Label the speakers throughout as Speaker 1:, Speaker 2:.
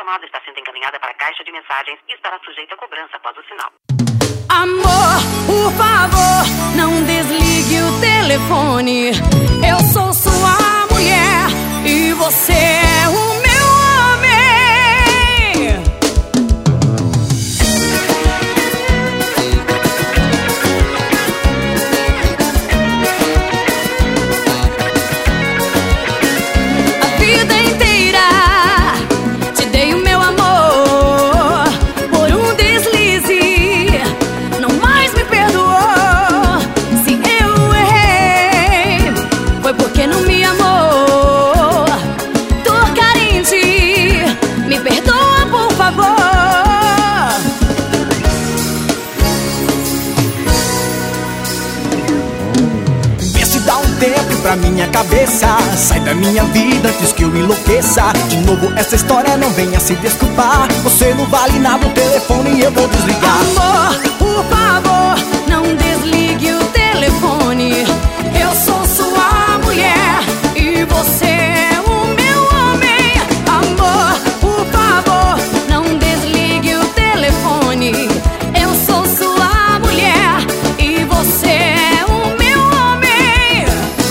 Speaker 1: chamada está sendo encaminhada para a caixa de mensagens e estará sujeita a cobrança após o sinal.
Speaker 2: Amor, por favor, não desligue o telefone. Eu sou sua mulher e você é o meu homem. A vida inteira te dei o meu amor. Por um deslize não mais me perdoou. Se eu errei, foi porque não me amou. Tô carente, me perdoa por favor.
Speaker 3: Vê se dá um tempo pra minha cabeça. Sai da minha vida antes que eu enlouqueça. De novo essa história não venha se desculpar. Você não vale nada, o telefone eu vou desligar.
Speaker 2: Amor, por favor, não desligue o telefone. Eu sou sua mulher e você é o meu homem. Amor, por favor, não desligue o telefone. Eu sou sua mulher e você é o meu homem.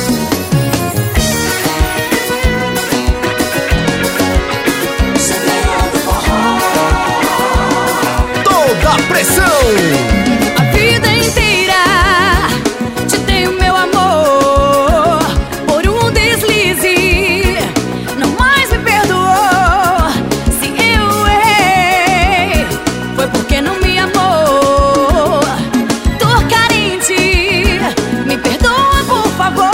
Speaker 3: Toda a pressão!
Speaker 2: A vida inteira te dei o meu amor. Por um deslize não mais me perdoou. Se eu errei, foi porque não me amou. Tô carente, me perdoa por favor.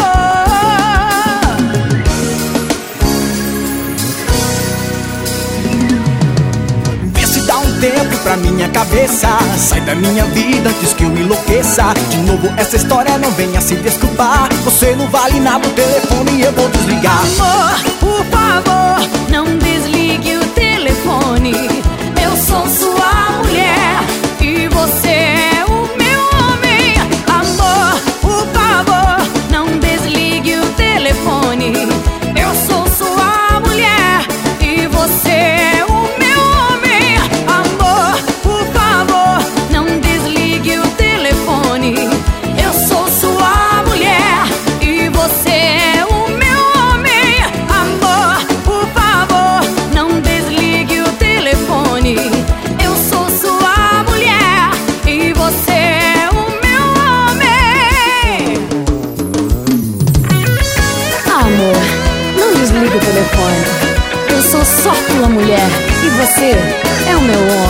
Speaker 3: Vê se dá um tempo pra minha cabeça. Sai da minha vida antes que eu enlouqueça. De novo essa história não venha se desculpar. Você não vale nada, o telefone eu vou desligar.
Speaker 2: Amor, por favor, não desligue o telefone. Eu sou sua mulher e você é o meu homem. Amor, por favor, não desligue o telefone. Eu sou sua mulher e você é o meu homem. Amor, por favor, não desligue o telefone. Eu sou sua mulher e você é o meu homem. Amor, por favor, não desligue o telefone. Eu sou sua mulher e você é o meu homem. Amor, não desligue o telefone. Eu sou só tua mulher e você é o meu homem.